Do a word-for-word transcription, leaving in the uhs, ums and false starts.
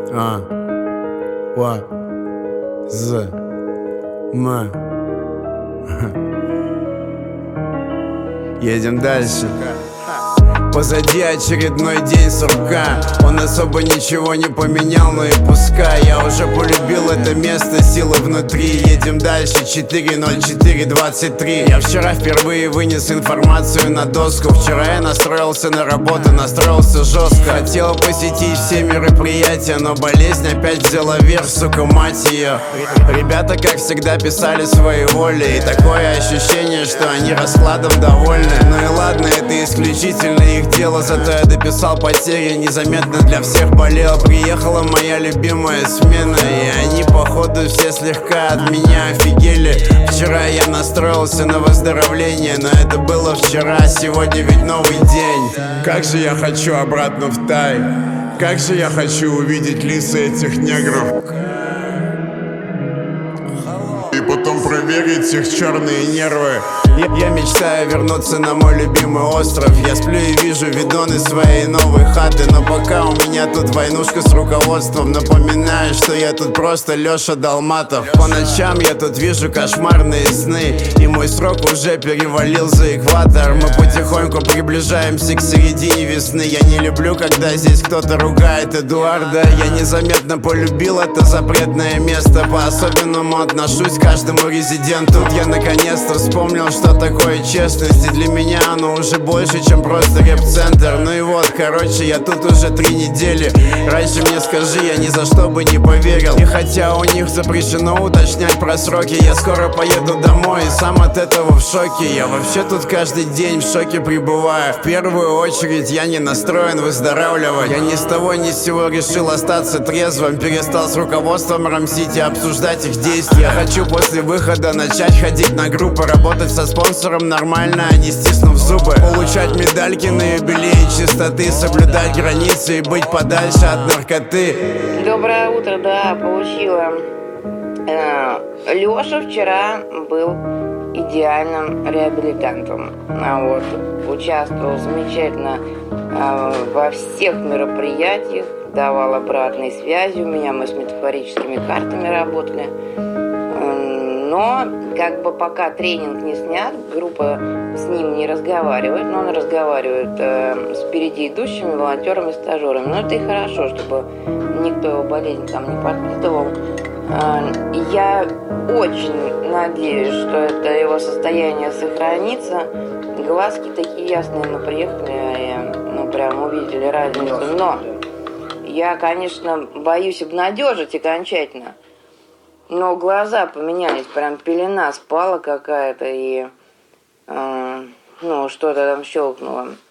А. Ва. З. М. Едем дальше. Позади очередной день сурка. Он особо ничего не поменял, но и пускай. Я уже полюбил это место, силы внутри. Едем дальше, четыре ноль четыре двадцать три. Я вчера впервые вынес информацию на доску. Вчера я настроился на работу, настроился жестко. Хотел посетить все мероприятия, но болезнь опять взяла верх, сука, мать ее. Ребята, как всегда, писали свои воли. И такое ощущение, что они раскладом довольны. Ну и ладно, это исключительно их дело, зато я дописал потери, незаметно для всех болел. Приехала моя любимая смена, и они походу все слегка от меня офигели. Вчера я настроился на выздоровление, но это было вчера, сегодня ведь новый день. Как же я хочу обратно в Тай, как же я хочу увидеть лица этих негров и потом проверить их черные нервы. Я, я мечтаю вернуться на мой любимый остров. Я сплю и вижу видоны своей новой хаты. Но пока у меня тут войнушка с руководством. Напоминаю, что я тут просто Леша Долматов. По ночам я тут вижу кошмарные сны, и мой срок уже перевалил за экватор. Мы потихоньку приближаемся к середине весны. Я не люблю, когда здесь кто-то ругает Эдуарда. Я незаметно полюбил это запретное место. По-особенному отношусь к каждому резиденту. Тут я наконец-то вспомнил, что такое честность. И для меня оно уже больше, чем просто рэп-центр. Ну и вот, короче, я тут уже три недели. Раньше мне скажи, я ни за что бы не поверил. И хотя у них запрещено уточнять про сроки, я скоро поеду домой и сам от этого в шоке. Я вообще тут каждый день в шоке пребываю. В первую очередь я не настроен выздоравливать. Я ни с того ни с сего решил остаться трезвым. Перестал с руководством рамсить и обсуждать их действия. Я хочу после выхода начать ходить на группы, работать со спонсором нормально, а не стиснув зубы. Получать медальки на юбилей чистоты, соблюдать границы и быть подальше от наркоты. Доброе утро, да, получила. Леша вчера был идеальным реабилитантом. А вот участвовал замечательно во всех мероприятиях, давал обратной связи у меня, мы с метафорическими картами работали. Но как бы пока тренинг не снят, группа с ним не разговаривает, но он разговаривает э, с впереди идущими волонтерами, стажерами. Но это и хорошо, чтобы никто его болезнь там не подпитывал. Э, я очень надеюсь, что это его состояние сохранится. Глазки такие ясные, мы приехали и ну, прям увидели разницу. Но я, конечно, боюсь обнадежить окончательно. Но глаза поменялись, прям пелена спала какая-то, и э, ну, что-то там щелкнуло.